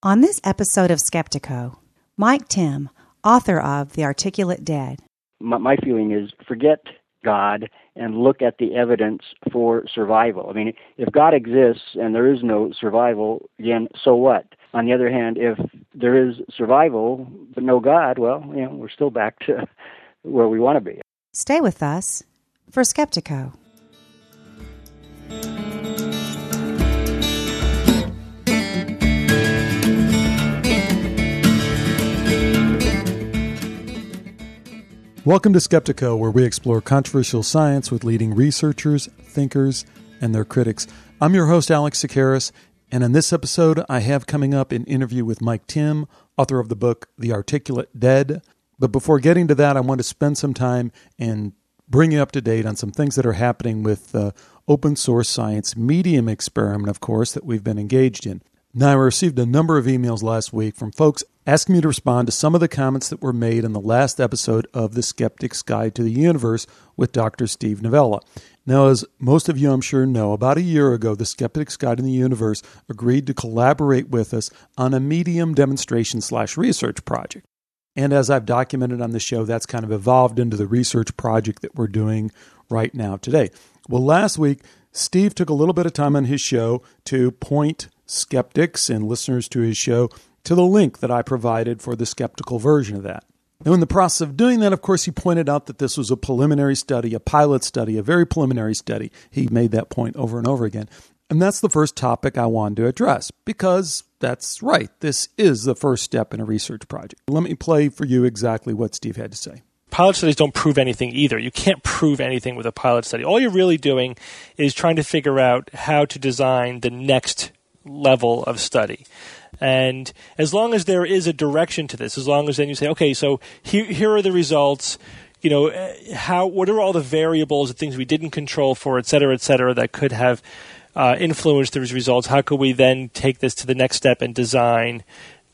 On this episode of Skeptico, Mike Timm, author of The Articulate Dead. My feeling is forget God and look at the evidence for survival. I mean, if God exists and there is no survival, again, so what? On the other hand, if there is survival but no God, well, we're still back to where we want to be. Stay with us for Skeptico. Welcome to Skeptico, where we explore controversial science with leading researchers, thinkers, and their critics. I'm your host, Alex Tsakiris, and in this episode, I have coming up an interview with Mike Timm, author of the book The Articulate Dead. But before getting to that, I want to spend some time and bring you up to date on some things that are happening with the open source science medium experiment, of course, that we've been engaged in. Now, I received a number of emails last week from folks asking me to respond to some of the comments that were made in the last episode of The Skeptic's Guide to the Universe with Dr. Steve Novella. Now, as most of you I'm sure know, about a year ago, The Skeptic's Guide to the Universe agreed to collaborate with us on a medium demonstration/research project. And as I've documented on the show, that's kind of evolved into the research project that we're doing right now today. Well, last week, Steve took a little bit of time on his show to point skeptics and listeners to his show to the link that I provided for the skeptical version of that. Now, in the process of doing that, of course, he pointed out that this was a preliminary study, a pilot study, a very preliminary study. He made that point over and over again. And that's the first topic I wanted to address, because that's right. This is the first step in a research project. Let me play for you exactly what Steve had to say. Pilot studies don't prove anything either. You can't prove anything with a pilot study. All you're really doing is trying to figure out how to design the next level of study. And as long as there is a direction to this, as long as then you say, okay, so here are the results, what are all the variables and things we didn't control for, et cetera, that could have influenced those results, how could we then take this to the next step and design,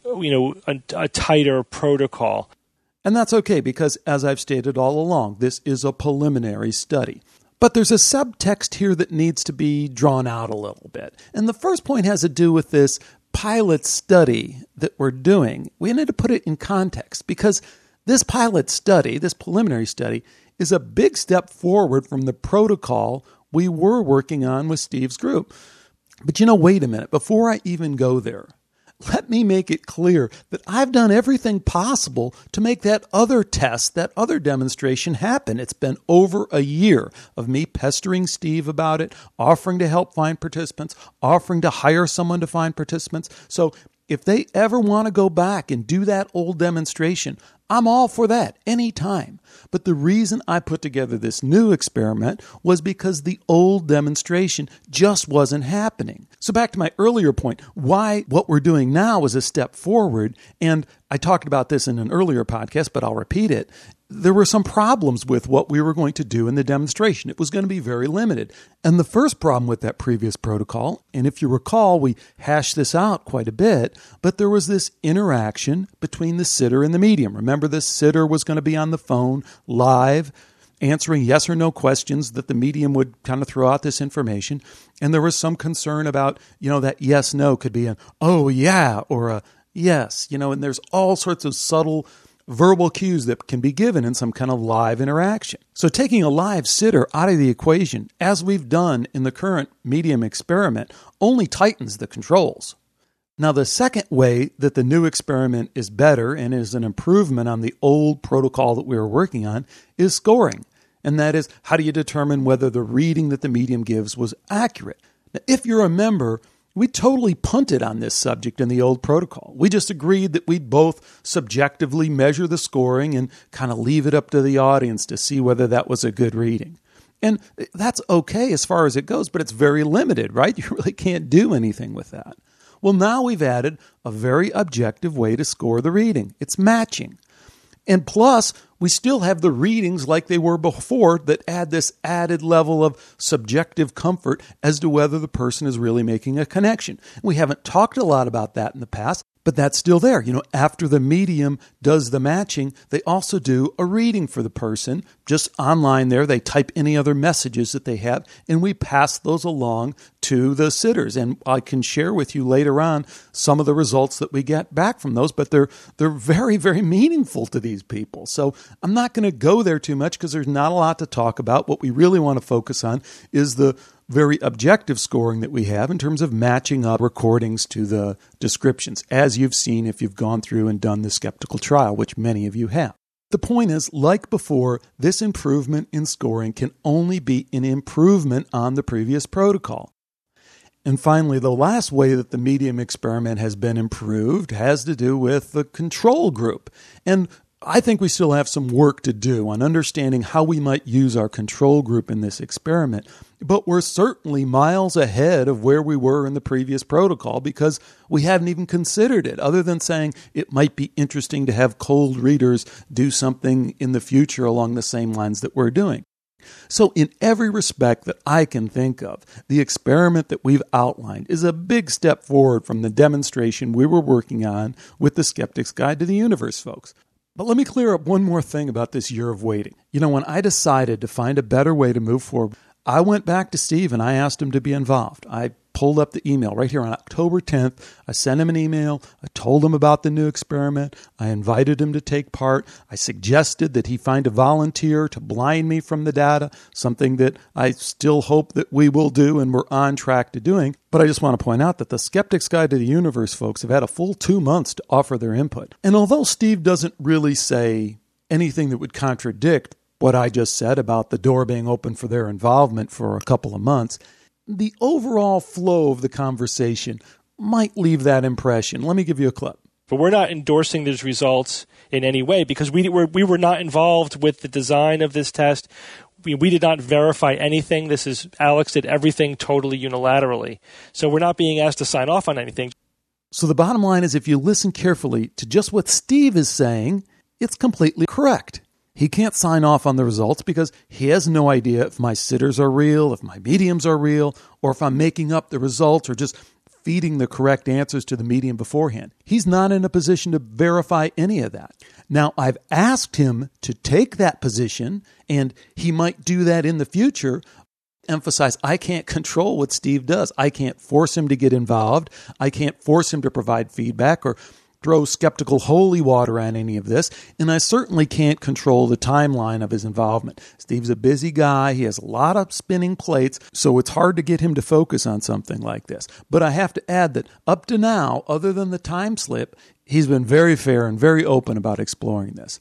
a tighter protocol? And that's okay, because as I've stated all along, this is a preliminary study. But there's a subtext here that needs to be drawn out a little bit. And the first point has to do with this pilot study that we're doing. We need to put it in context, because this pilot study, this preliminary study, is a big step forward from the protocol we were working on with Steve's group. But wait a minute. Before I even go there, let me make it clear that I've done everything possible to make that other test, that other demonstration happen. It's been over a year of me pestering Steve about it, offering to help find participants, offering to hire someone to find participants. So if they ever want to go back and do that old demonstration, I'm all for that anytime. But the reason I put together this new experiment was because the old demonstration just wasn't happening. So back to my earlier point, why what we're doing now is a step forward, and I talked about this in an earlier podcast, but I'll repeat it. There were some problems with what we were going to do in the demonstration. It was going to be very limited. And the first problem with that previous protocol, and if you recall, we hashed this out quite a bit, but there was this interaction between the sitter and the medium. Remember, the sitter was going to be on the phone live, answering yes or no questions that the medium would kind of throw out this information. And there was some concern about, that yes, no could be an, oh, yeah, or a yes, and there's all sorts of subtle verbal cues that can be given in some kind of live interaction. So taking a live sitter out of the equation, as we've done in the current medium experiment, only tightens the controls. Now, the second way that the new experiment is better and is an improvement on the old protocol that we were working on is scoring. And that is, how do you determine whether the reading that the medium gives was accurate? Now, if you remember, we totally punted on this subject in the old protocol. We just agreed that we'd both subjectively measure the scoring and kind of leave it up to the audience to see whether that was a good reading. And that's okay as far as it goes, but it's very limited, right? You really can't do anything with that. Well, now we've added a very objective way to score the reading. It's matching. And plus, we still have the readings like they were before that add this added level of subjective comfort as to whether the person is really making a connection. We haven't talked a lot about that in the past, But that's still there. After the medium does the matching, they also do a reading for the person. Just online there, they type any other messages that they have, and we pass those along to the sitters. And I can share with you later on some of the results that we get back from those, but they're very, very meaningful to these people. So I'm not going to go there too much because there's not a lot to talk about. What we really want to focus on is the very objective scoring that we have in terms of matching up recordings to the descriptions, as you've seen if you've gone through and done the skeptical trial, which many of you have. The point is, like before, this improvement in scoring can only be an improvement on the previous protocol. And finally, the last way that the medium experiment has been improved has to do with the control group. And I think we still have some work to do on understanding how we might use our control group in this experiment, but we're certainly miles ahead of where we were in the previous protocol because we haven't even considered it, other than saying it might be interesting to have cold readers do something in the future along the same lines that we're doing. So in every respect that I can think of, the experiment that we've outlined is a big step forward from the demonstration we were working on with the Skeptic's Guide to the Universe folks. But let me clear up one more thing about this year of waiting. When I decided to find a better way to move forward, I went back to Steve and I asked him to be involved. I pulled up the email right here on October 10th. I sent him an email. I told him about the new experiment. I invited him to take part. I suggested that he find a volunteer to blind me from the data, something that I still hope that we will do and we're on track to doing. But I just want to point out that the Skeptic's Guide to the Universe folks have had a full 2 months to offer their input. And although Steve doesn't really say anything that would contradict what I just said about the door being open for their involvement for a couple of months, the overall flow of the conversation might leave that impression. Let me give you a clip. But we're not endorsing these results in any way because we were not involved with the design of this test. We did not verify anything. Alex did everything totally unilaterally. So we're not being asked to sign off on anything. So the bottom line is, if you listen carefully to just what Steve is saying, it's completely correct. He can't sign off on the results because he has no idea if my sitters are real, if my mediums are real, or if I'm making up the results or just feeding the correct answers to the medium beforehand. He's not in a position to verify any of that. Now, I've asked him to take that position, and he might do that in the future. Emphasize, I can't control what Steve does. I can't force him to get involved. I can't force him to provide feedback or throw skeptical holy water on any of this, and I certainly can't control the timeline of his involvement. Steve's a busy guy. He has a lot of spinning plates, so it's hard to get him to focus on something like this. But I have to add that up to now, other than the time slip, he's been very fair and very open about exploring this.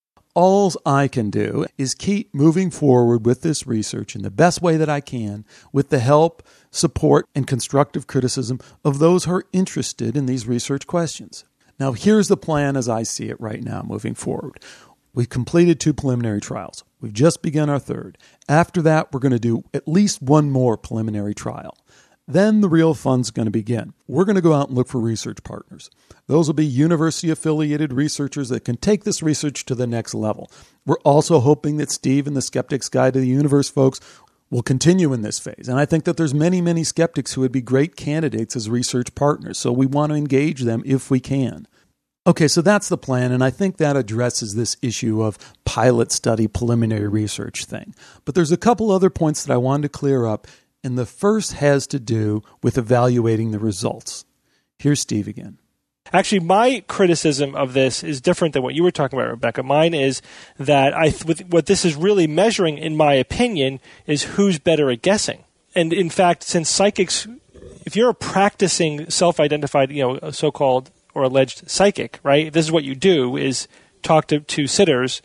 All I can do is keep moving forward with this research in the best way that I can, with the help, support, and constructive criticism of those who are interested in these research questions. Now, here's the plan as I see it right now moving forward. We've completed 2 preliminary trials. We've just begun our 3rd. After that, we're going to do at least 1 more preliminary trial. Then the real fun's going to begin. We're going to go out and look for research partners. Those will be university-affiliated researchers that can take this research to the next level. We're also hoping that Steve and the Skeptic's Guide to the Universe folks will continue in this phase. And I think that there's many, many skeptics who would be great candidates as research partners, so we want to engage them if we can. Okay, so that's the plan, and I think that addresses this issue of pilot study preliminary research thing. But there's a couple other points that I wanted to clear up, and the first has to do with evaluating the results. Here's Steve again. Actually, my criticism of this is different than what you were talking about, Rebecca. Mine is that what this is really measuring, in my opinion, is who's better at guessing. And in fact, since psychics, if you're a practicing self-identified, so-called or alleged psychic, right? This is what you do, is talk to sitters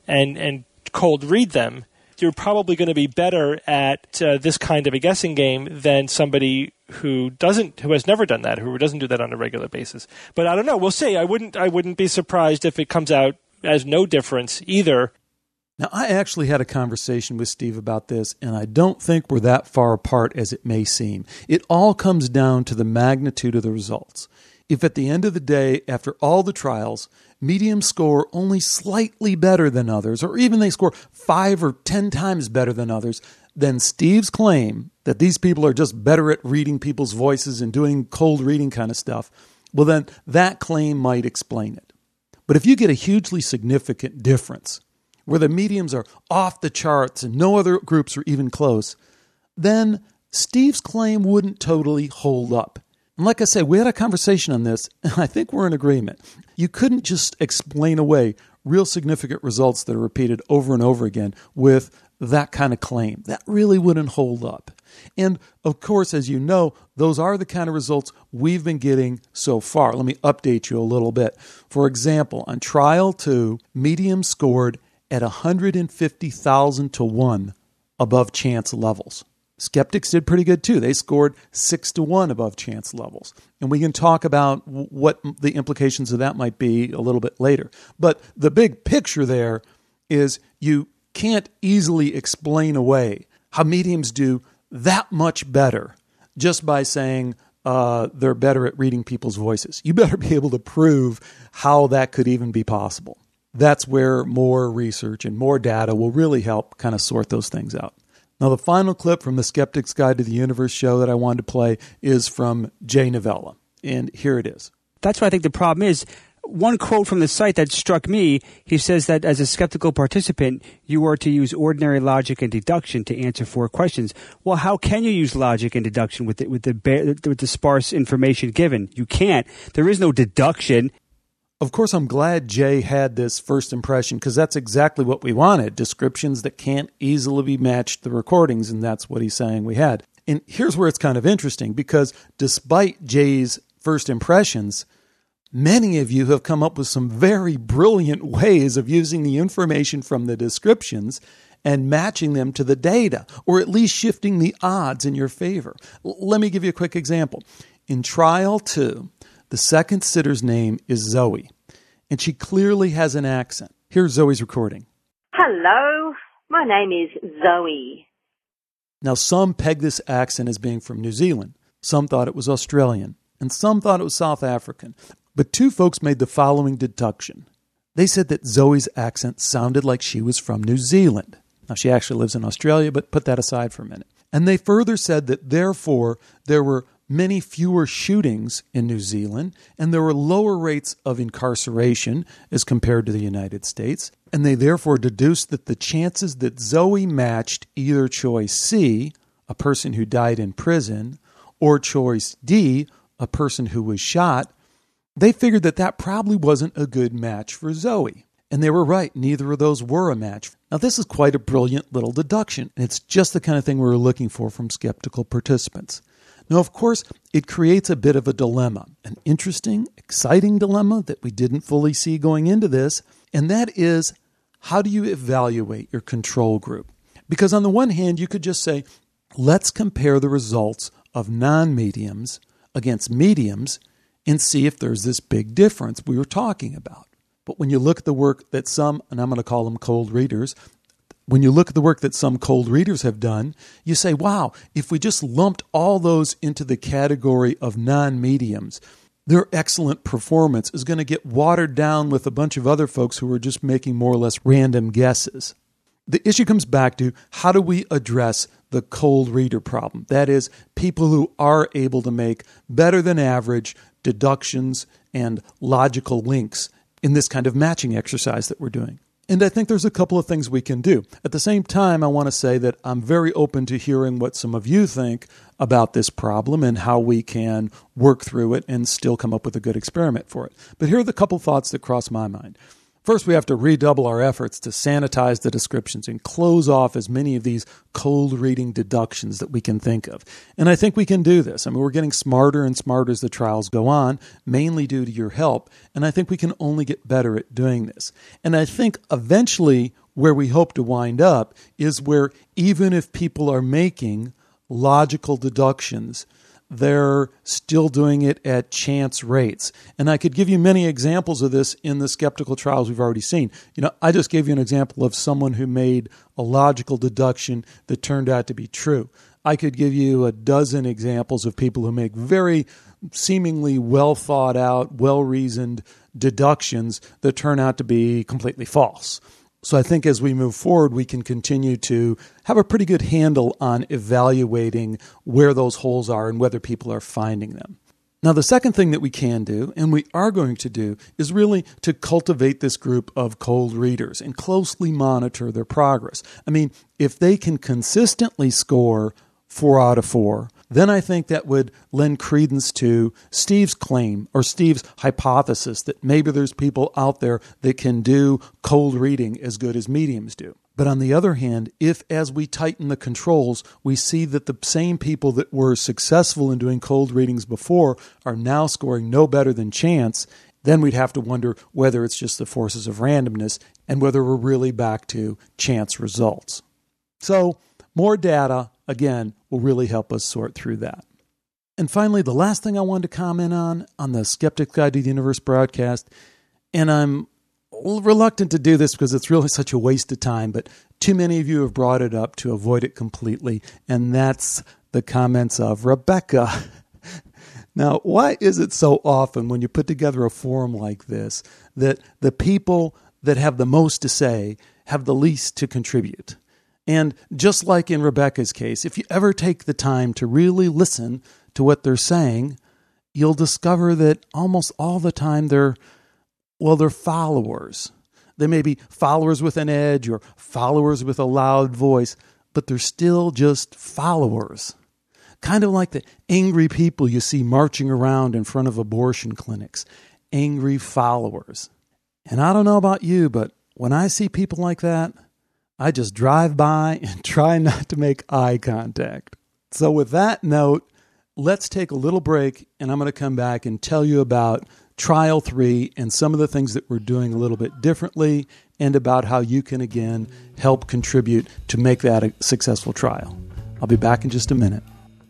and cold read them. You're probably going to be better at this kind of a guessing game than somebody who has never done that, who doesn't do that on a regular basis. But I don't know. We'll see. I wouldn't be surprised if it comes out as no difference either. Now, I actually had a conversation with Steve about this, and I don't think we're that far apart as it may seem. It all comes down to the magnitude of the results. If at the end of the day, after all the trials, mediums score only slightly better than others, or even they score 5 or 10 times better than others, then Steve's claim that these people are just better at reading people's voices and doing cold reading kind of stuff well, then that claim might explain it. But if you get a hugely significant difference, where the mediums are off the charts and no other groups are even close, then Steve's claim wouldn't totally hold up. And like I said, we had a conversation on this, and I think we're in agreement. You couldn't just explain away real significant results that are repeated over and over again with that kind of claim. That really wouldn't hold up. And of course, as you know, those are the kind of results we've been getting so far. Let me update you a little bit. For example, on trial 2, mediums scored at 150,000 to 1 above chance levels. Skeptics did pretty good too. They scored 6 to 1 above chance levels. And we can talk about what the implications of that might be a little bit later. But the big picture there is you can't easily explain away how mediums do that much better just by saying they're better at reading people's voices. You better be able to prove how that could even be possible. That's where more research and more data will really help kind of sort those things out. Now, the final clip from the Skeptic's Guide to the Universe show that I wanted to play is from Jay Novella. And here it is. That's what I think the problem is. One quote from the site that struck me, he says that as a skeptical participant, you are to use ordinary logic and deduction to answer 4 questions. Well, how can you use logic and deduction with the sparse information given? You can't. There is no deduction. Of course, I'm glad Jay had this first impression because that's exactly what we wanted, descriptions that can't easily be matched to the recordings, and that's what he's saying we had. And here's where it's kind of interesting because despite Jay's first impressions, many of you have come up with some very brilliant ways of using the information from the descriptions and matching them to the data, or at least shifting the odds in your favor. Let me give you a quick example. In trial 2, the second sitter's name is Zoe, and she clearly has an accent. Here's Zoe's recording. Hello, my name is Zoe. Now, some peg this accent as being from New Zealand. Some thought it was Australian, and some thought it was South African. But 2 folks made the following deduction. They said that Zoe's accent sounded like she was from New Zealand. Now, she actually lives in Australia, but put that aside for a minute. And they further said that, therefore, there were many fewer shootings in New Zealand, and there were lower rates of incarceration as compared to the United States. And they therefore deduced that the chances that Zoe matched either choice C, a person who died in prison, or choice D, a person who was shot, they figured that that probably wasn't a good match for Zoe. And they were right. Neither of those were a match. Now, this is quite a brilliant little deduction, and it's just the kind of thing we were looking for from skeptical participants. Now, of course, it creates a bit of a dilemma, an interesting, exciting dilemma that we didn't fully see going into this, and that is, how do you evaluate your control group? Because on the one hand, you could just say, let's compare the results of non-mediums against mediums and see if there's this big difference we were talking about. But when you look at the work that some, and I'm going to call them cold readers, when you look at the work that some cold readers have done, you say, wow, if we just lumped all those into the category of non-mediums, their excellent performance is going to get watered down with a bunch of other folks who are just making more or less random guesses. The issue comes back to, how do we address the cold reader problem? That is, people who are able to make better than average deductions and logical links in this kind of matching exercise that we're doing. And I think there's a couple of things we can do. At the same time, I want to say that I'm very open to hearing what some of you think about this problem and how we can work through it and still come up with a good experiment for it. But here are the couple thoughts that cross my mind. First, we have to redouble our efforts to sanitize the descriptions and close off as many of these cold reading deductions that we can think of. And I think we can do this. I mean, we're getting smarter and smarter as the trials go on, mainly due to your help. And I think we can only get better at doing this. And I think eventually where we hope to wind up is where even if people are making logical deductions, they're still doing it at chance rates. And I could give you many examples of this in the skeptical trials we've already seen. You know, I just gave you an example of someone who made a logical deduction that turned out to be true. I could give you a dozen examples of people who make very seemingly well thought out, well-reasoned deductions that turn out to be completely false. So I think as we move forward, we can continue to have a pretty good handle on evaluating where those holes are and whether people are finding them. Now, the second thing that we can do, and we are going to do, is really to cultivate this group of cold readers and closely monitor their progress. I mean, if they can consistently score 4 out of 4, then I think that would lend credence to Steve's claim or Steve's hypothesis that maybe there's people out there that can do cold reading as good as mediums do. But on the other hand, if as we tighten the controls, we see that the same people that were successful in doing cold readings before are now scoring no better than chance, then we'd have to wonder whether it's just the forces of randomness and whether we're really back to chance results. So more data, again, will really help us sort through that. And finally, the last thing I wanted to comment on the Skeptic's Guide to the Universe broadcast, and I'm reluctant to do this because it's really such a waste of time, but too many of you have brought it up to avoid it completely, and that's the comments of Rebecca. Now, why is it so often when you put together a forum like this that the people that have the most to say have the least to contribute? And just like in Rebecca's case, if you ever take the time to really listen to what they're saying, you'll discover that almost all the time they're followers. They may be followers with an edge or followers with a loud voice, but they're still just followers. Kind of like the angry people you see marching around in front of abortion clinics. Angry followers. And I don't know about you, but when I see people like that, I just drive by and try not to make eye contact. So with that note, let's take a little break, and I'm going to come back and tell you about Trial 3 and some of the things that we're doing a little bit differently and about how you can, again, help contribute to make that a successful trial. I'll be back in just a minute.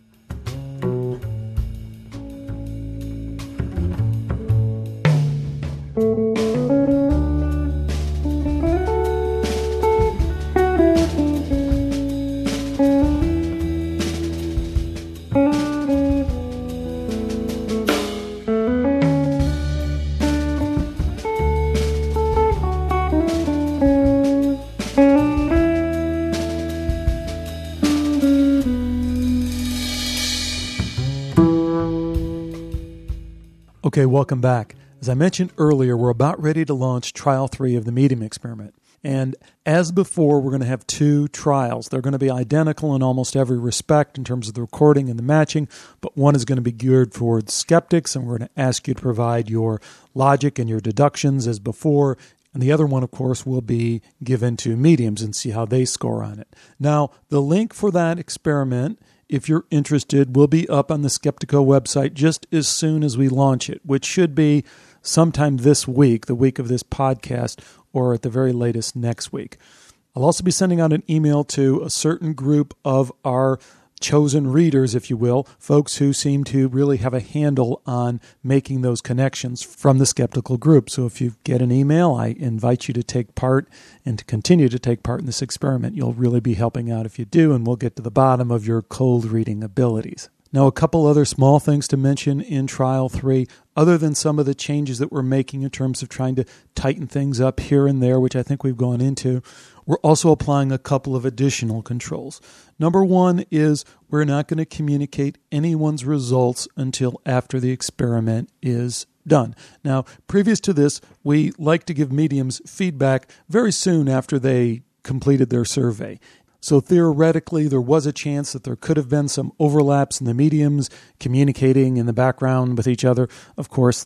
Okay, welcome back. As I mentioned earlier, we're about ready to launch Trial 3 of the Medium Experiment. And as before, we're going to have 2 trials. They're going to be identical in almost every respect in terms of the recording and the matching, but one is going to be geared towards skeptics, and we're going to ask you to provide your logic and your deductions as before. And the other one, of course, will be given to mediums and see how they score on it. Now, the link for that experiment, if you're interested, will be up on the Skeptico website just as soon as we launch it, which should be sometime this week, the week of this podcast, or at the very latest next week. I'll also be sending out an email to a certain group of our chosen readers, if you will, folks who seem to really have a handle on making those connections from the skeptical group. So if you get an email, I invite you to take part and to continue to take part in this experiment. You'll really be helping out if you do, and we'll get to the bottom of your cold reading abilities. Now, a couple other small things to mention in Trial 3, other than some of the changes that we're making in terms of trying to tighten things up here and there, which I think we've gone into. We're also applying a couple of additional controls. Number one is we're not going to communicate anyone's results until after the experiment is done. Now, previous to this, we like to give mediums feedback very soon after they completed their survey. So theoretically, there was a chance that there could have been some overlaps in the mediums communicating in the background with each other. Of course,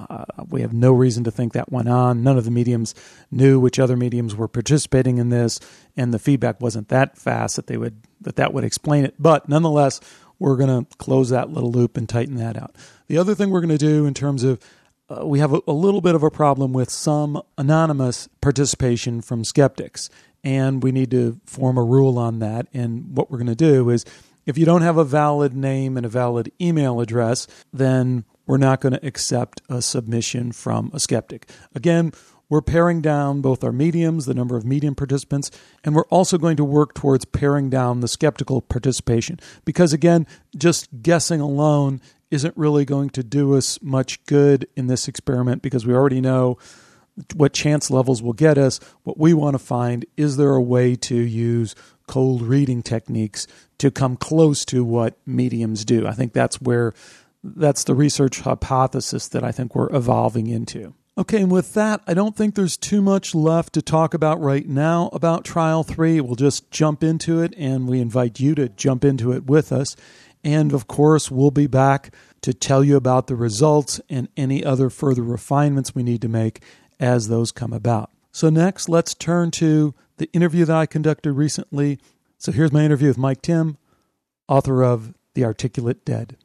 we have no reason to think that went on. None of the mediums knew which other mediums were participating in this, and the feedback wasn't that fast that would explain it. But nonetheless, we're going to close that little loop and tighten that out. The other thing we're going to do in terms of we have a little bit of a problem with some anonymous participation from skeptics, and we need to form a rule on that. And what we're going to do is if you don't have a valid name and a valid email address, then we're not going to accept a submission from a skeptic. Again, we're paring down both our mediums, the number of medium participants, and we're also going to work towards paring down the skeptical participation. Because again, just guessing alone isn't really going to do us much good in this experiment because we already know what chance levels will get us. What we want to find, is there a way to use cold reading techniques to come close to what mediums do? I think that's where That's the research hypothesis that I think we're evolving into. Okay, and with that, I don't think there's too much left to talk about right now about Trial 3. We'll just jump into it, and we invite you to jump into it with us. And, of course, we'll be back to tell you about the results and any other further refinements we need to make as those come about. So next, let's turn to the interview that I conducted recently. So here's my interview with Mike Timm, author of The Articulate Dead.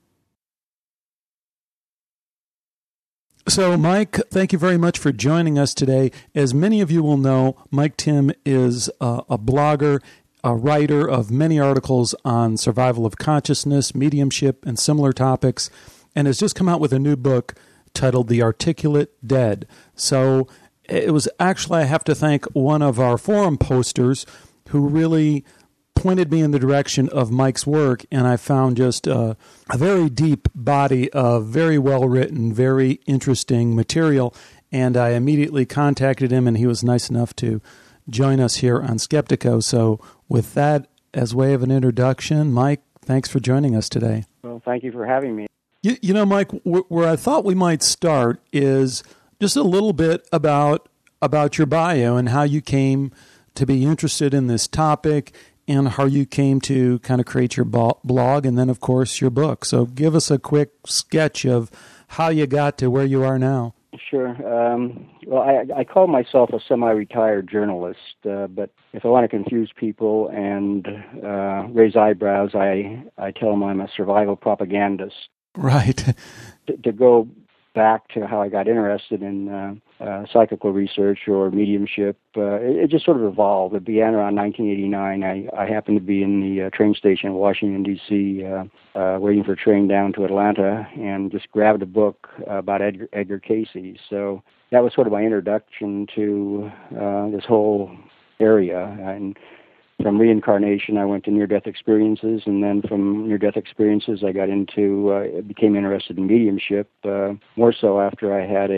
So, Mike, thank you very much for joining us today. As many of you will know, Mike Timm is a blogger, a writer of many articles on survival of consciousness, mediumship, and similar topics, and has just come out with a new book titled The Articulate Dead. So it was actually, I have to thank one of our forum posters who really pointed me in the direction of Mike's work, and I found just a very deep body of very well-written, very interesting material, and I immediately contacted him, and he was nice enough to join us here on Skeptiko. So with that as way of an introduction, Mike, thanks for joining us today. Well, thank you for having me. You know, Mike, where I thought we might start is just a little bit about your bio and how you came to be interested in this topic and how you came to kind of create your blog and then, of course, your book. So give us a quick sketch of how you got to where you are now. Sure. Well, I call myself a semi-retired journalist, but if I want to confuse people and raise eyebrows, I tell them I'm a survival propagandist. Right. To go back to how I got interested in psychical research or mediumship, it just sort of evolved. It began around 1989. I happened to be in the train station in Washington, D.C., waiting for a train down to Atlanta, and just grabbed a book about Edgar Cayce. So that was sort of my introduction to this whole area. And from reincarnation, I went to near-death experiences, and then from near-death experiences, I got into, became interested in mediumship, more so after I had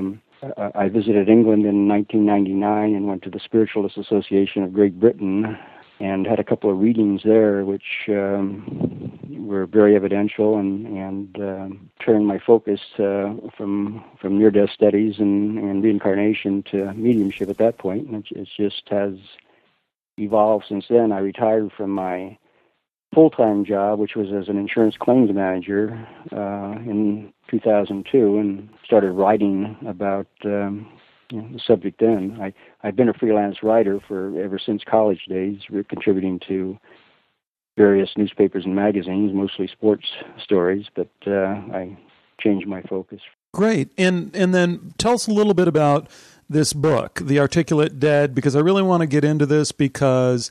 I visited England in 1999 and went to the Spiritualist Association of Great Britain and had a couple of readings there, which were very evidential and turned my focus from near-death studies and reincarnation to mediumship at that point, and it just has evolved since then. I retired from my full-time job, which was as an insurance claims manager in 2002, and started writing about the subject then. I've been a freelance writer ever since college days, contributing to various newspapers and magazines, mostly sports stories, but I changed my focus. Great. And then tell us a little bit about this book, The Articulate Dead, because I really want to get into this because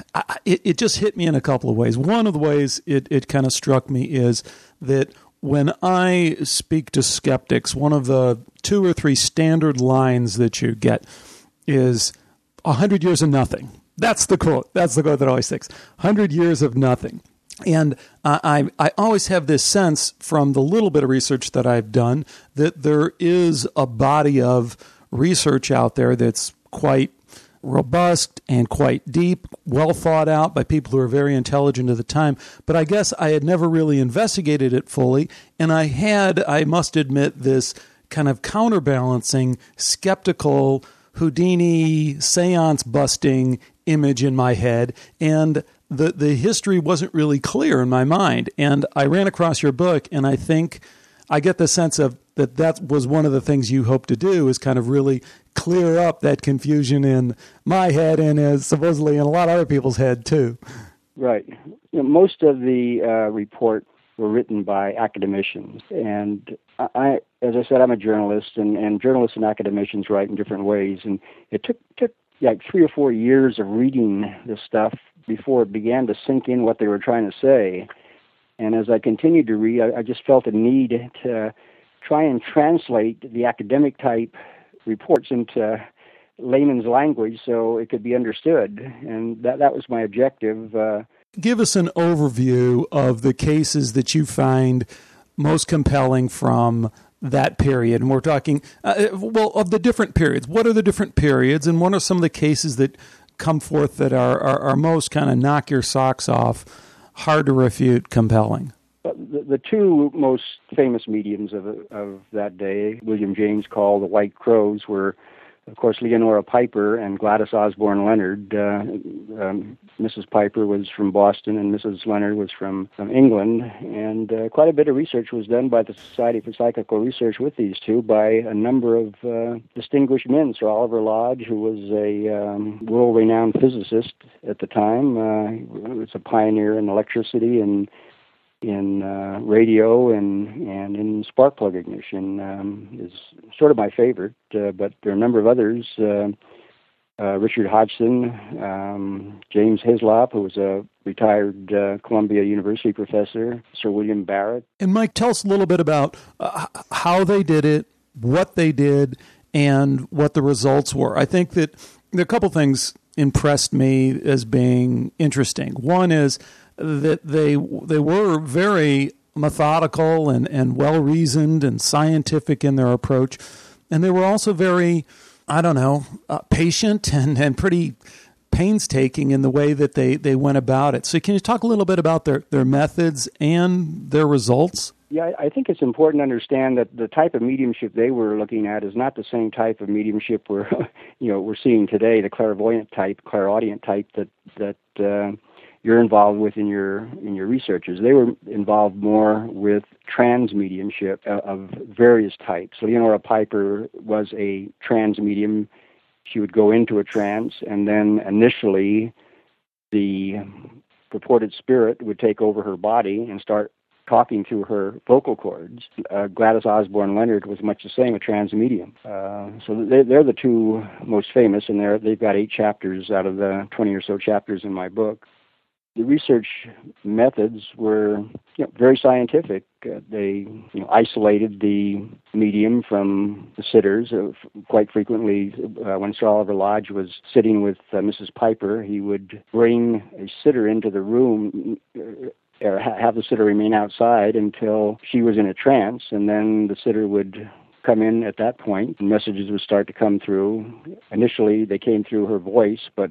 it just hit me in a couple of ways. One of the ways it kind of struck me is that when I speak to skeptics, one of the 2 or 3 standard lines that you get is 100 years of nothing. That's the quote. That's the quote that always sticks. 100 years of nothing. And I always have this sense from the little bit of research that I've done that there is a body of research out there that's quite robust and quite deep, well thought out by people who are very intelligent at the time. But I guess I had never really investigated it fully. And I must admit, this kind of counterbalancing, skeptical, Houdini, seance busting image in my head. And the history wasn't really clear in my mind. And I ran across your book, and I think I get the sense of that was one of the things you hope to do, is kind of really clear up that confusion in my head and supposedly in a lot of other people's head too. Right. Most of the report were written by academicians, and as I said, I'm a journalist, and journalists and academicians write in different ways, and it took like 3 or 4 years of reading this stuff before it began to sink in what they were trying to say. And as I continued to read, I just felt a need to try and translate the academic type reports into layman's language so it could be understood. And that was my objective. Give us an overview of the cases that you find most compelling from that period. And we're talking, of the different periods. What are the different periods, and what are some of the cases that come forth that are most kind of knock your socks off, hard to refute, compelling? The two most famous mediums of that day, William James called the White Crows, were, of course, Leonora Piper and Gladys Osborne Leonard. Mrs. Piper was from Boston and Mrs. Leonard was from England. And quite a bit of research was done by the Society for Psychical Research with these two by a number of distinguished men. Sir Oliver Lodge, who was a world-renowned physicist at the time, was a pioneer in electricity and in radio and in spark plug ignition, is sort of my favorite, but there are a number of others. Richard Hodgson, James Hislop, who was a retired Columbia University professor, Sir William Barrett. And Mike, tell us a little bit about how they did it, what they did, and what the results were. I think that there are a couple things impressed me as being interesting. One is that they were very methodical and well-reasoned and scientific in their approach. And they were also very, patient and pretty painstaking in the way that they went about it. So can you talk a little bit about their methods and their results? Yeah, I think it's important to understand that the type of mediumship they were looking at is not the same type of mediumship we're seeing today, the clairaudient type that you're involved with in your researches. They were involved more with trans mediumship of various types. So Leonora Piper was a trans medium. She would go into a trance, and then initially the purported spirit would take over her body and start talking through her vocal cords. Gladys Osborne Leonard was much the same, a trans medium. So they're the two most famous, and they've got 8 chapters out of the 20 or so chapters in my book. The research methods were very scientific. They isolated the medium from the sitters. Quite frequently, when Sir Oliver Lodge was sitting with Mrs. Piper, he would bring a sitter into the room or have the sitter remain outside until she was in a trance, and then the sitter would come in at that point. Messages would start to come through. Initially, they came through her voice, but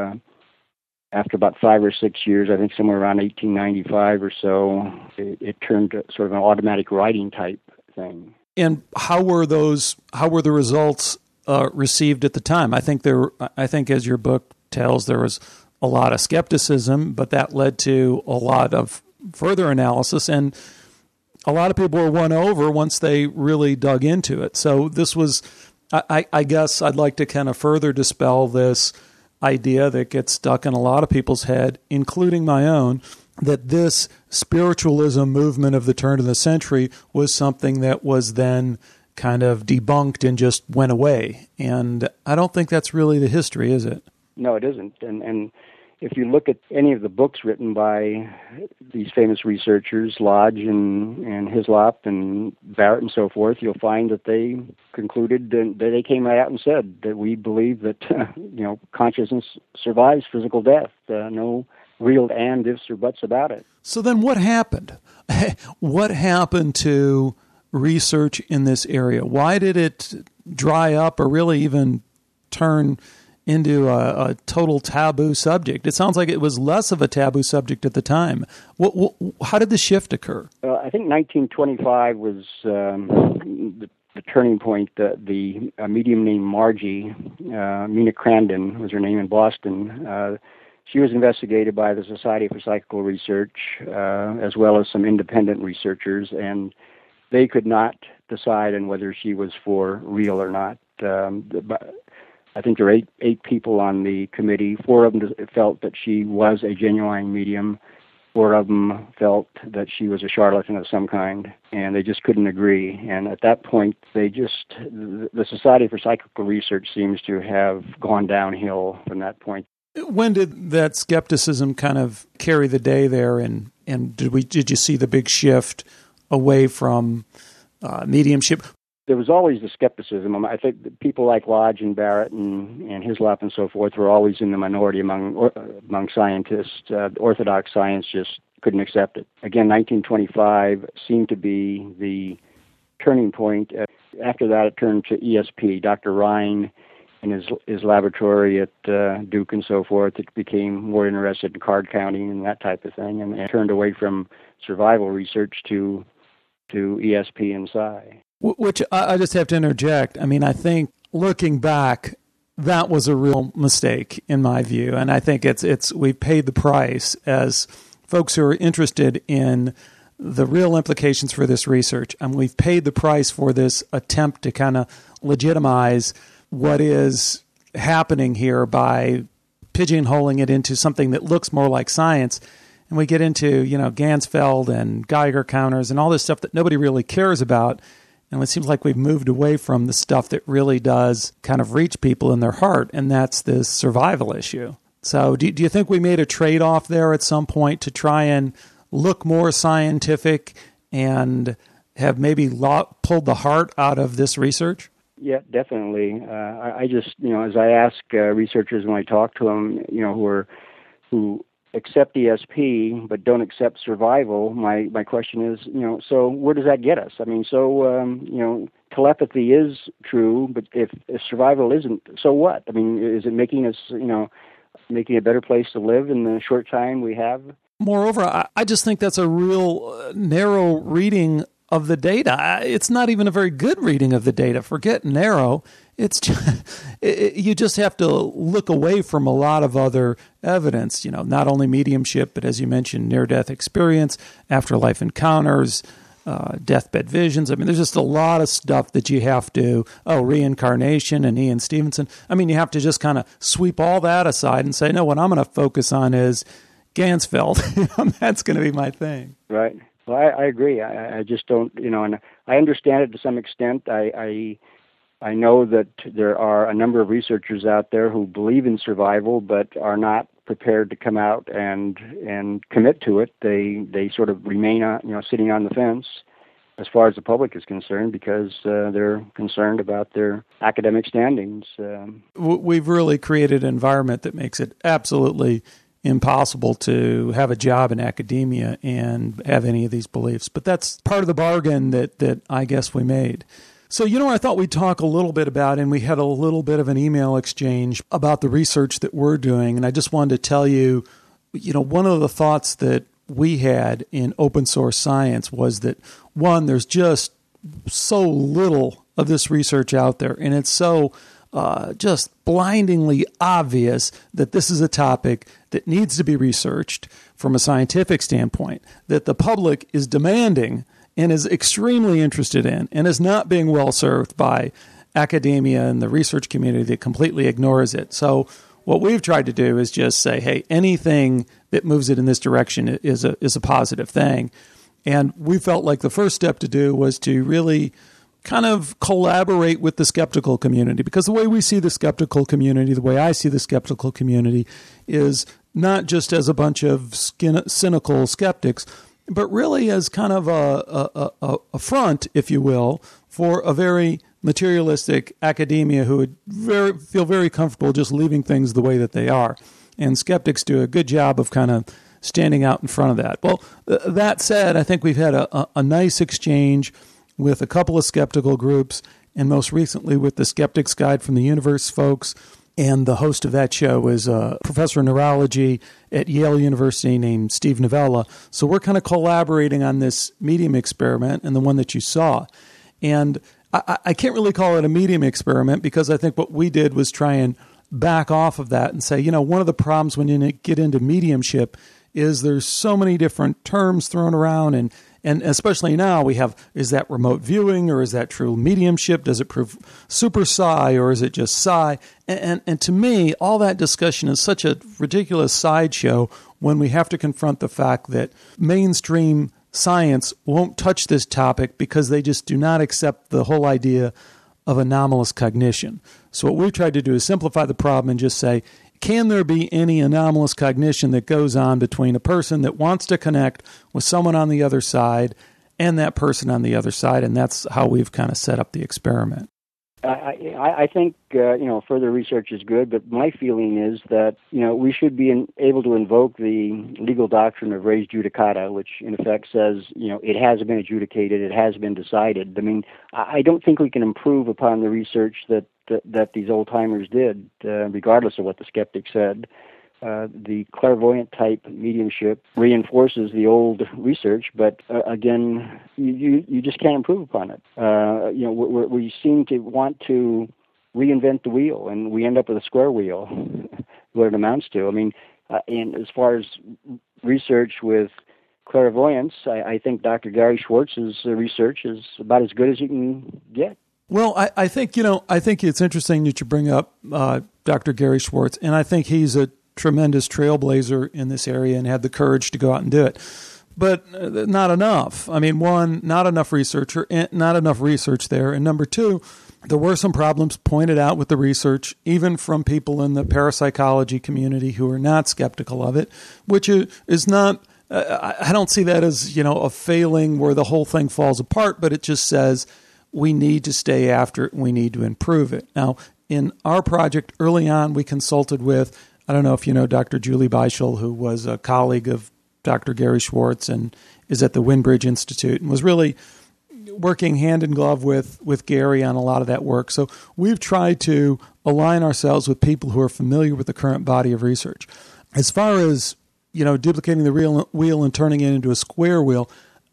after about 5 or 6 years, I think somewhere around 1895 or so, it turned to sort of an automatic writing type thing. And how were the results received at the time? I think as your book tells, there was a lot of skepticism, but that led to a lot of further analysis, and a lot of people were won over once they really dug into it. So this was, I guess I'd like to kind of further dispel this idea that gets stuck in a lot of people's head, including my own, that this spiritualism movement of the turn of the century was something that was then kind of debunked and just went away. And I don't think that's really the history, is it? No, it isn't. And if you look at any of the books written by these famous researchers, Lodge and Hislop and Barrett and so forth, you'll find that they concluded, and they came out and said that we believe that consciousness survives physical death. No real and ifs or buts about it. So then what happened? What happened to research in this area? Why did it dry up or really even turn into a total taboo subject? It sounds like it was less of a taboo subject at the time. How did the shift occur? I think 1925 was the turning point. The medium named Margie, Mina Crandon was her name in Boston. She was investigated by the Society for Psychical Research, as well as some independent researchers, and they could not decide on whether she was for real or not. I think there were eight people on the committee. 4 of them felt that she was a genuine medium. 4 of them felt that she was a charlatan of some kind, and they just couldn't agree. And at that point, the Society for Psychical Research seems to have gone downhill from that point. When did that skepticism kind of carry the day there, and did you see the big shift away from mediumship? There was always the skepticism. I think that people like Lodge and Barrett and Hislop and so forth were always in the minority among scientists. Orthodox science just couldn't accept it. Again, 1925 seemed to be the turning point. After that, it turned to ESP. Dr. Rhine his laboratory at Duke and so forth, it became more interested in card counting and that type of thing, and turned away from survival research to ESP and psi. Which I just have to interject. I mean, I think looking back, that was a real mistake in my view, and I think we paid the price as folks who are interested in the real implications for this research, and we've paid the price for this attempt to kind of legitimize what is happening here by pigeonholing it into something that looks more like science. And we get into, Ganzfeld and Geiger counters and all this stuff that nobody really cares about. And it seems like we've moved away from the stuff that really does kind of reach people in their heart, and that's this survival issue. So do you think we made a trade-off there at some point to try and look more scientific and have maybe pulled the heart out of this research? Yeah, definitely. I just, as I ask researchers when I talk to them, who accept ESP but don't accept survival, my question is, so where does that get us? I mean, telepathy is true, but if survival isn't, so what? I mean, is it making us, making a better place to live in the short time we have? Moreover, I just think that's a real narrow reading of the data. It's not even a very good reading of the data. Forget narrow. It's just, you just have to look away from a lot of other evidence, not only mediumship, but as you mentioned, near-death experience, afterlife encounters, deathbed visions. I mean, there's just a lot of stuff that you have to, reincarnation and Ian Stevenson. I mean, you have to just kind of sweep all that aside and say, no, what I'm going to focus on is Ganzfeld. That's going to be my thing. Right. Well, I agree. I just don't, and I understand it to some extent. I know that there are a number of researchers out there who believe in survival but are not prepared to come out and commit to it. They sort of remain sitting on the fence as far as the public is concerned because they're concerned about their academic standings. We've really created an environment that makes it absolutely impossible to have a job in academia and have any of these beliefs. But that's part of the bargain that I guess we made. So, I thought we'd talk a little bit about, and we had a little bit of an email exchange about the research that we're doing. And I just wanted to tell you, one of the thoughts that we had in open source science was that, one, there's just so little of this research out there, and it's so just blindingly obvious that this is a topic that needs to be researched from a scientific standpoint, that the public is demanding and is extremely interested in, and is not being well served by academia and the research community that completely ignores it. So what we've tried to do is just say, hey, anything that moves it in this direction is a positive thing. And we felt like the first step to do was to really kind of collaborate with the skeptical community, because the way we see the skeptical community, the way I see the skeptical community, is not just as a bunch of cynical skeptics, but really as kind of a front, if you will, for a very materialistic academia who would feel very comfortable just leaving things the way that they are. And skeptics do a good job of kind of standing out in front of that. Well, that said, I think we've had a nice exchange with a couple of skeptical groups, and most recently with the Skeptic's Guide from the Universe folks. And the host of that show is a professor of neurology at Yale University named Steve Novella. So we're kind of collaborating on this medium experiment and the one that you saw. And I can't really call it a medium experiment because I think what we did was try and back off of that and say, one of the problems when you get into mediumship is there's so many different terms thrown around, and especially now we have, is that remote viewing or is that true mediumship? Does it prove super psi or is it just psi? And to me, all that discussion is such a ridiculous sideshow when we have to confront the fact that mainstream science won't touch this topic because they just do not accept the whole idea of anomalous cognition. So what we've tried to do is simplify the problem and just say, can there be any anomalous cognition that goes on between a person that wants to connect with someone on the other side and that person on the other side? And that's how we've kind of set up the experiment. I think further research is good, but my feeling is that we should be able to invoke the legal doctrine of res judicata, which in effect says it has been adjudicated, it has been decided. I mean, I don't think we can improve upon the research that these old timers did, regardless of what the skeptic said. The clairvoyant type mediumship reinforces the old research, but again, you just can't improve upon it. We seem to want to reinvent the wheel, and we end up with a square wheel. What it amounts to. I mean, and as far as research with clairvoyance, I think Dr. Gary Schwartz's research is about as good as you can get. Well, I think it's interesting that you bring up Dr. Gary Schwartz, and I think he's a tremendous trailblazer in this area and had the courage to go out and do it. But not enough. I mean, one, not enough research there. And number two, there were some problems pointed out with the research, even from people in the parapsychology community who are not skeptical of it, which is not, I don't see that as, a failing where the whole thing falls apart, but it just says we need to stay after it and we need to improve it. Now, in our project early on, we consulted with, I don't know if you know Dr. Julie Beischel, who was a colleague of Dr. Gary Schwartz and is at the Windbridge Institute and was really working hand in glove with Gary on a lot of that work. So we've tried to align ourselves with people who are familiar with the current body of research. As far as, duplicating the real wheel and turning it into a square wheel,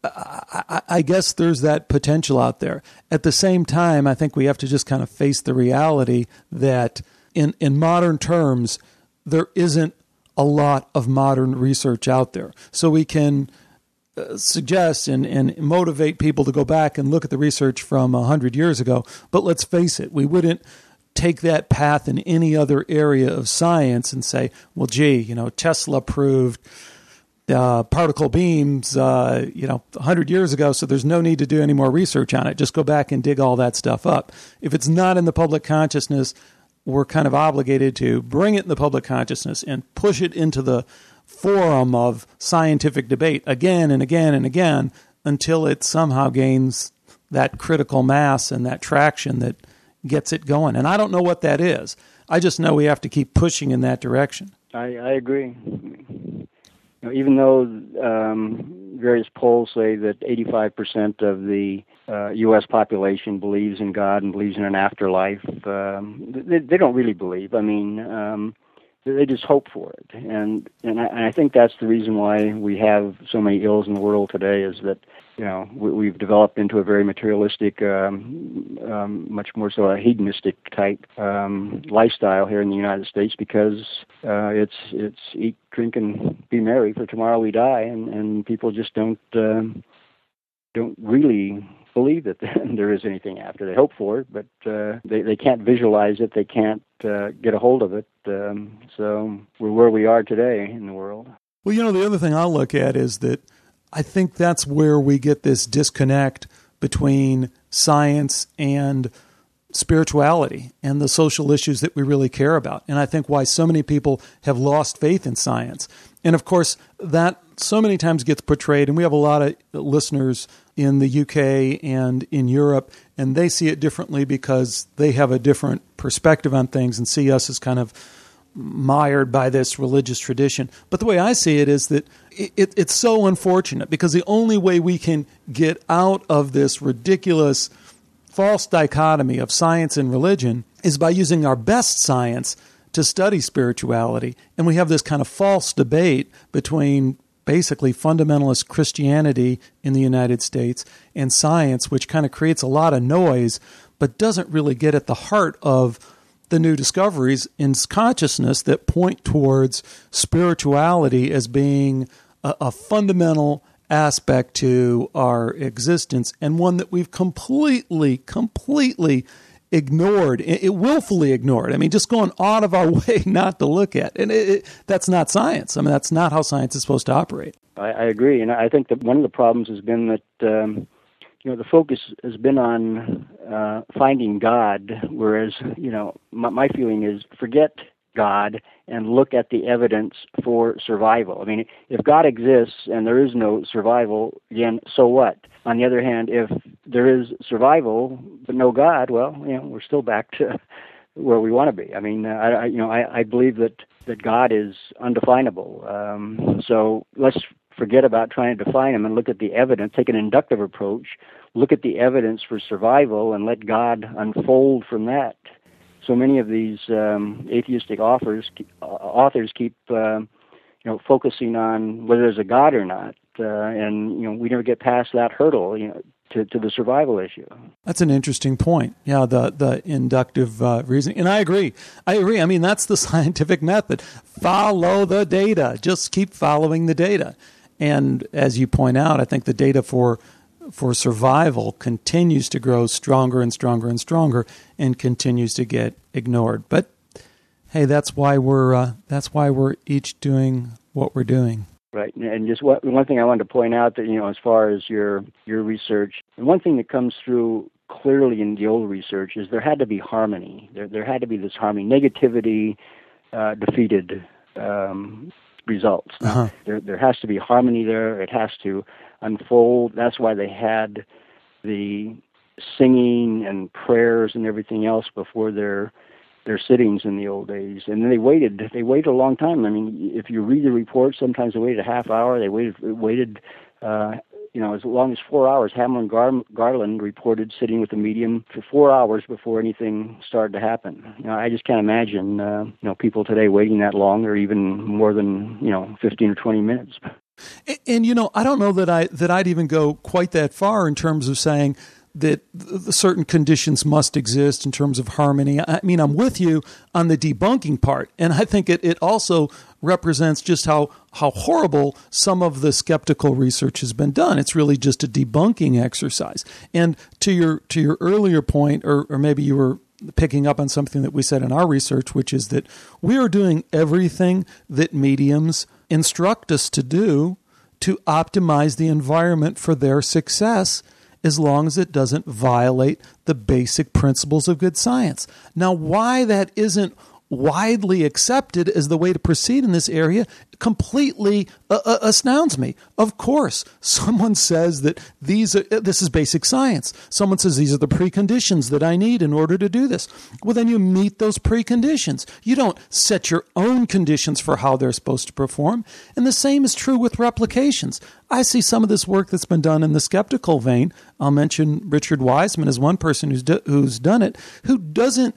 I guess there's that potential out there. At the same time, I think we have to just kind of face the reality that in modern terms, there isn't a lot of modern research out there. So we can suggest and motivate people to go back and look at the research from 100 years ago. But let's face it, we wouldn't take that path in any other area of science and say, well, gee, Tesla proved particle beams, 100 years ago, so there's no need to do any more research on it. Just go back and dig all that stuff up. If it's not in the public consciousness, we're kind of obligated to bring it in the public consciousness and push it into the forum of scientific debate again and again and again until it somehow gains that critical mass and that traction that gets it going. And I don't know what that is. I just know we have to keep pushing in that direction. I agree. Even though various polls say that 85% of the U.S. population believes in God and believes in an afterlife, they don't really believe. I mean, they just hope for it. And I think that's the reason why we have so many ills in the world today is that, we've developed into a very materialistic, much more so a hedonistic type lifestyle here in the United States because it's eat, drink, and be merry, for tomorrow we die, and people just don't really believe that there is anything after. They hope for it, but they can't visualize it. They can't get a hold of it. So we're where we are today in the world. Well, the other thing I'll look at is that I think that's where we get this disconnect between science and spirituality and the social issues that we really care about. And I think why so many people have lost faith in science. And of course, that so many times gets portrayed, and we have a lot of listeners in the UK and in Europe, and they see it differently because they have a different perspective on things and see us as kind of mired by this religious tradition. But the way I see it is that it's so unfortunate because the only way we can get out of this ridiculous false dichotomy of science and religion is by using our best science to study spirituality. And we have this kind of false debate between basically fundamentalist Christianity in the United States and science, which kind of creates a lot of noise, but doesn't really get at the heart of the new discoveries in consciousness that point towards spirituality as being a fundamental aspect to our existence and one that we've completely ignored, willfully ignored. I mean, just going out of our way not to look at. And that's not science. I mean, that's not how science is supposed to operate. I agree. And I think that one of the problems has been that, the focus has been on finding God, whereas, my feeling is forget God and look at the evidence for survival. I mean, if God exists and there is no survival, again, so what? On the other hand, if there is survival but no God, well, we're still back to where we want to be. I mean, I believe that God is undefinable. So let's forget about trying to define him and look at the evidence, take an inductive approach, look at the evidence for survival and let God unfold from that. So many of these atheistic authors keep focusing on whether there's a God or not, and we never get past that hurdle, to the survival issue. That's an interesting point. Yeah, the inductive reasoning, and I agree. I mean, that's the scientific method. Follow the data. Just keep following the data. And as you point out, I think the data for survival continues to grow stronger and stronger and stronger, and continues to get ignored. But hey, that's why we're each doing what we're doing. Right, and just one thing I wanted to point out that as far as your research, one thing that comes through clearly in the old research is there had to be harmony. There had to be this harmony. Negativity defeated results. Uh-huh. There has to be harmony there. It has to unfold. That's why they had the singing and prayers and everything else before their sittings in the old days. And then they waited a long time. I mean, if you read the report, sometimes they waited a half hour. They waited as long as 4 hours. Hamlin Garland reported sitting with the medium for 4 hours before anything started to happen. I just can't imagine people today waiting that long, or even more than 15 or 20 minutes. And I don't know that I'd even go quite that far in terms of saying that certain conditions must exist in terms of harmony. I mean, I'm with you on the debunking part, and I think it also represents just how horrible some of the skeptical research has been done. It's really just a debunking exercise. And to your earlier point, or maybe you were picking up on something that we said in our research, which is that we are doing everything that mediums instruct us to do to optimize the environment for their success, as long as it doesn't violate the basic principles of good science. Now, why that isn't widely accepted as the way to proceed in this area completely astounds me. Of course, someone says that this is basic science. Someone says these are the preconditions that I need in order to do this. Well, then you meet those preconditions. You don't set your own conditions for how they're supposed to perform. And the same is true with replications. I see some of this work that's been done in the skeptical vein. I'll mention Richard Wiseman as one person who's done it, who doesn't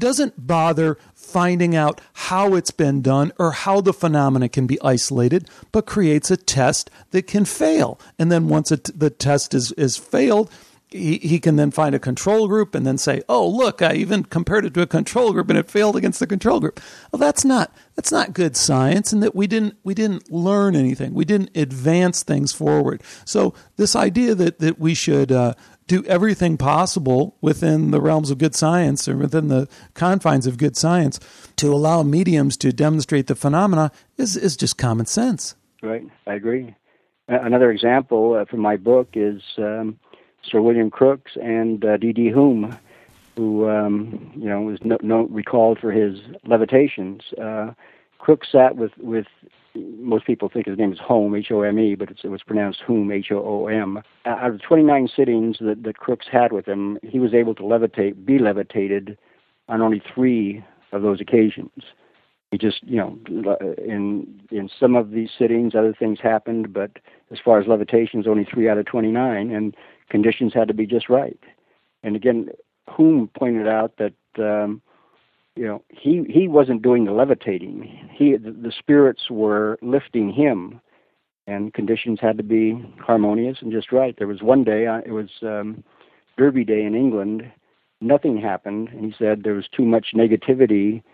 bother finding out how it's been done or how the phenomena can be isolated, but creates a test that can fail. And then once the test is failed, he can then find a control group and then say, oh, look, I even compared it to a control group and it failed against the control group. Well, that's not good science, and that we didn't learn anything. We didn't advance things forward. So this idea that we should do everything possible within the realms of good science, or within the confines of good science, to allow mediums to demonstrate the phenomena is just common sense. Right, I agree. Another example from my book is Sir William Crookes and D.D. Hume, who was recalled for his levitations. Crookes sat with most people think his name is Home, H-O-M-E, but it was pronounced Hume, H-O-O-M. Out of 29 sittings that Crookes had with him, he was able to be levitated on only 3 of those occasions. He just, in some of these sittings, other things happened, but as far as levitations, only 3 out of 29, and conditions had to be just right. And again, Hume pointed out that he wasn't doing the levitating. The spirits were lifting him, and conditions had to be harmonious and just right. There was one day, it was Derby Day in England, nothing happened, and he said there was too much negativity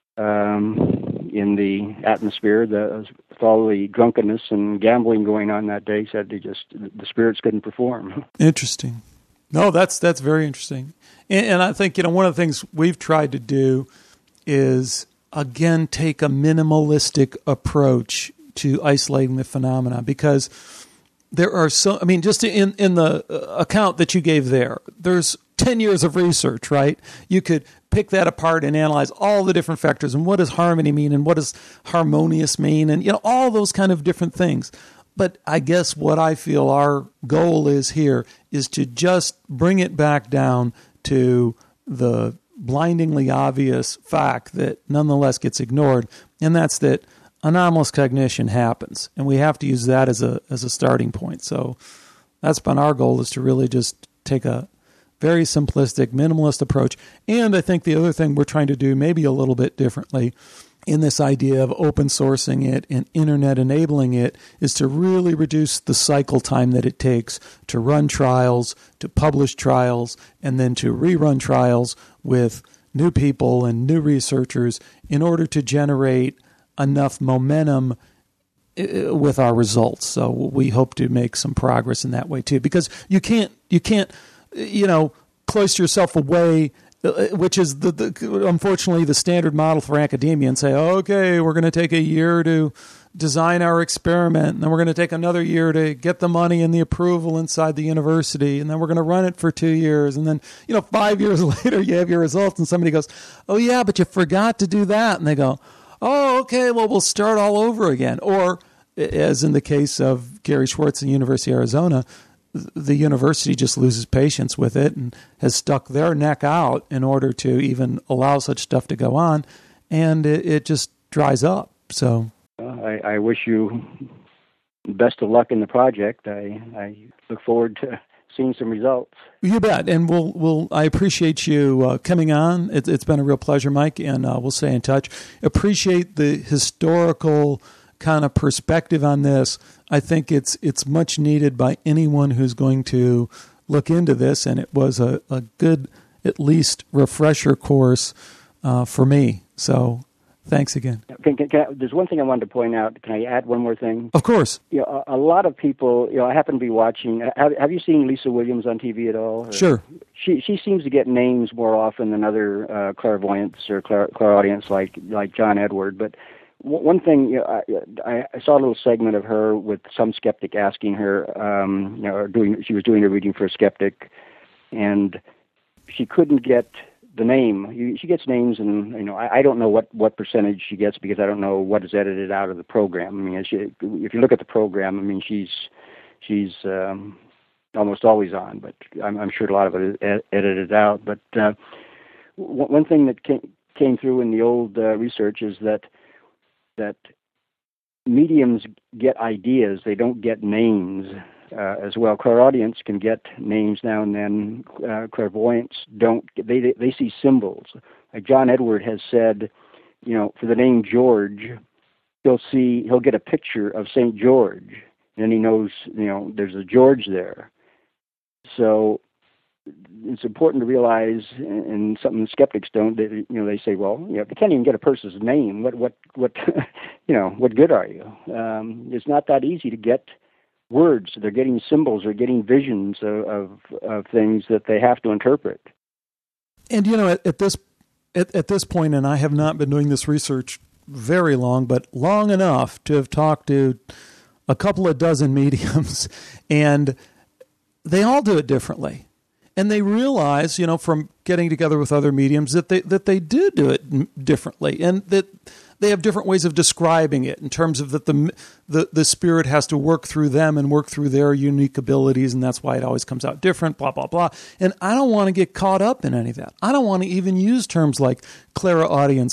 in the atmosphere, with all the drunkenness and gambling going on that day. He said the spirits couldn't perform. Interesting. No, that's very interesting. And I think, one of the things we've tried to do is, again, take a minimalistic approach to isolating the phenomena, because there are just in the account that you gave there's 10 years of research, right? You could pick that apart and analyze all the different factors and what does harmony mean and what does harmonious mean and, all those kind of different things. But I guess what I feel our goal is here is to just bring it back down to the blindingly obvious fact that nonetheless gets ignored, and that's that anomalous cognition happens, and we have to use that as a starting point. So that's been our goal, is to really just take a very simplistic, minimalist approach. And I think the other thing we're trying to do maybe a little bit differently in this idea of open sourcing it and internet enabling it is to really reduce the cycle time that it takes to run trials, to publish trials, and then to rerun trials with new people and new researchers in order to generate enough momentum with our results. So we hope to make some progress in that way too, because you can't cloister yourself away, which is unfortunately the standard model for academia, and say, okay, we're going to take a year to design our experiment, and then we're going to take another year to get the money and the approval inside the university, and then we're going to run it for 2 years, and then 5 years later you have your results, and somebody goes, oh yeah, but you forgot to do that, and they go, oh, okay, well, we'll start all over again. Or, as in the case of Gary Schwartz in the University of Arizona, the university just loses patience with it and has stuck their neck out in order to even allow such stuff to go on, and it just dries up. So I wish you best of luck in the project. I look forward to seeing some results. You bet, and I appreciate you coming on. It's been a real pleasure, Mike, and we'll stay in touch. Appreciate the historical kind of perspective on this. I think it's much needed by anyone who's going to look into this, and it was a good, at least, refresher course for me. So thanks again. There's one thing I wanted to point out. Can I add one more thing? Of course. A lot of people, I happen to be watching. Have you seen Lisa Williams on TV at all? Or? Sure. She seems to get names more often than other clairvoyants or clairaudients like John Edward. But one thing, I saw a little segment of her with some skeptic asking her, she was doing a reading for a skeptic, and she couldn't get the name. She gets names, and I don't know what percentage she gets because I don't know what is edited out of the program. I mean, if you look at the program, I mean, she's almost always on, but I'm sure a lot of it is edited out. But one thing that came through in the old research is that mediums get ideas; they don't get names. As well, clairaudients can get names now and then. Clairvoyants don't. They see symbols. Like John Edward has said, for the name George, he'll get a picture of St. George, and he knows there's a George there. So it's important to realize, and something skeptics don't. They say, well, if you can't even get a person's name, what what good are you? It's not that easy to get words. They're getting symbols or getting visions of things that they have to interpret. And at this point, and I have not been doing this research very long, but long enough to have talked to a couple of dozen mediums, and they all do it differently. And they realize, from getting together with other mediums that they do it differently, and that they have different ways of describing it in terms of that the spirit has to work through them and work through their unique abilities, and that's why it always comes out different, blah, blah, blah. And I don't want to get caught up in any of that. I don't want to even use terms like clairaudience,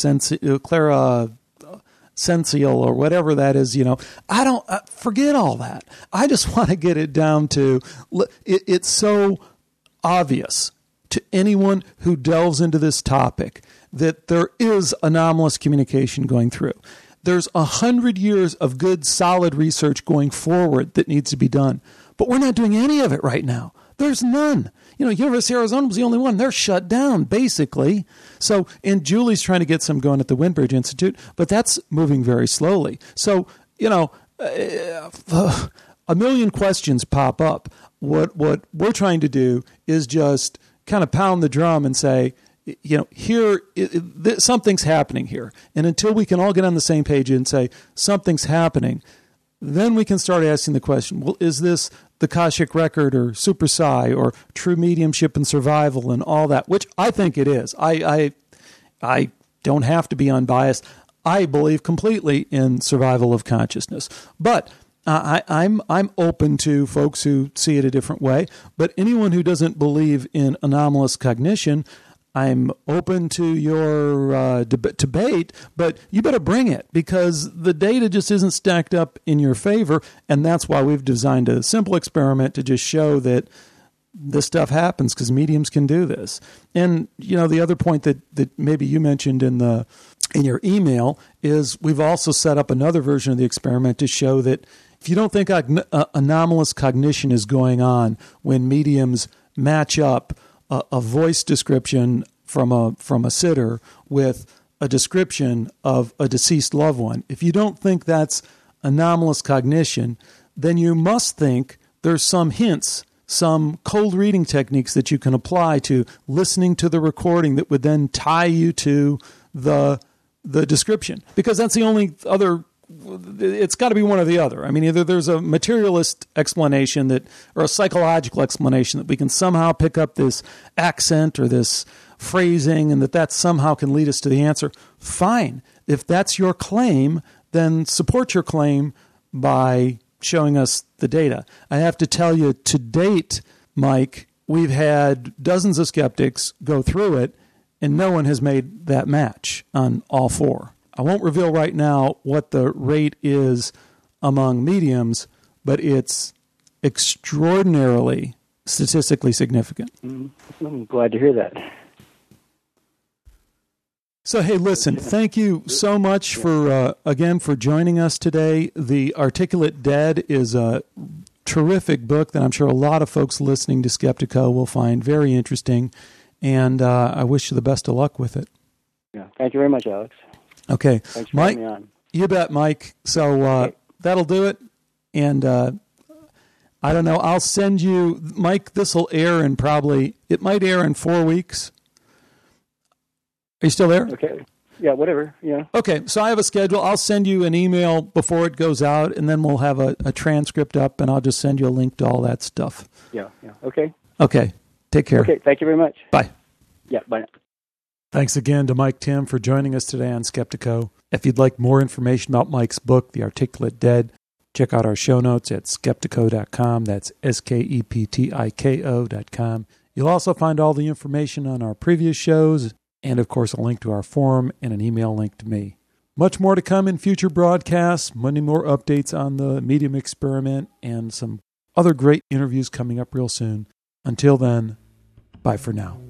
clairsensial, or whatever that is. I don't forget all that. I just want to get it down to it's so obvious to anyone who delves into this topic that there is anomalous communication going through. There's 100 years of good, solid research going forward that needs to be done. But we're not doing any of it right now. There's none. University of Arizona was the only one. They're shut down, basically. So, and Julie's trying to get some going at the Windbridge Institute, but that's moving very slowly. So, a million questions pop up. What we're trying to do is just kind of pound the drum and say, something's happening here. And until we can all get on the same page and say something's happening, then we can start asking the question, well, is this the Akashic Record or Super Psi or true mediumship and survival and all that, which I think it is. I don't have to be unbiased. I believe completely in survival of consciousness. But I'm open to folks who see it a different way. But anyone who doesn't believe in anomalous cognition, I'm open to your debate, but you better bring it, because the data just isn't stacked up in your favor, and that's why we've designed a simple experiment to just show that this stuff happens because mediums can do this. And the other point that maybe you mentioned in your email is we've also set up another version of the experiment to show that if you don't think anomalous cognition is going on when mediums match up a voice description from a sitter with a description of a deceased loved one, if you don't think that's anomalous cognition, then you must think there's some hints, some cold reading techniques that you can apply to listening to the recording that would then tie you to the description. Because that's the only other. It's got to be one or the other. I mean, either there's a materialist explanation or a psychological explanation that we can somehow pick up this accent or this phrasing and that somehow can lead us to the answer. Fine. If that's your claim, then support your claim by showing us the data. I have to tell you, to date, Mike, we've had dozens of skeptics go through it, and no one has made that match on all four. I won't reveal right now what the rate is among mediums, but it's extraordinarily statistically significant. I'm glad to hear that. So, hey, listen, thank you so much for joining us today. The Articulate Dead is a terrific book that I'm sure a lot of folks listening to Skeptico will find very interesting, and I wish you the best of luck with it. Yeah, thank you very much, Alex. Okay. Thanks for Mike, having me on. You bet, Mike. So that'll do it. And I don't know, I'll send you, Mike, this will air it might air in 4 weeks. Are you still there? Okay. Yeah, whatever. Yeah. Okay, so I have a schedule. I'll send you an email before it goes out, and then we'll have a transcript up, and I'll just send you a link to all that stuff. Yeah. Okay. Okay. Take care. Okay, thank you very much. Bye. Yeah, bye now. Thanks again to Mike Timm for joining us today on Skeptico. If you'd like more information about Mike's book, The Articulate Dead, check out our show notes at skeptico.com. That's skeptiko.com. You'll also find all the information on our previous shows and, of course, a link to our forum and an email link to me. Much more to come in future broadcasts, many more updates on the medium experiment, and some other great interviews coming up real soon. Until then, bye for now.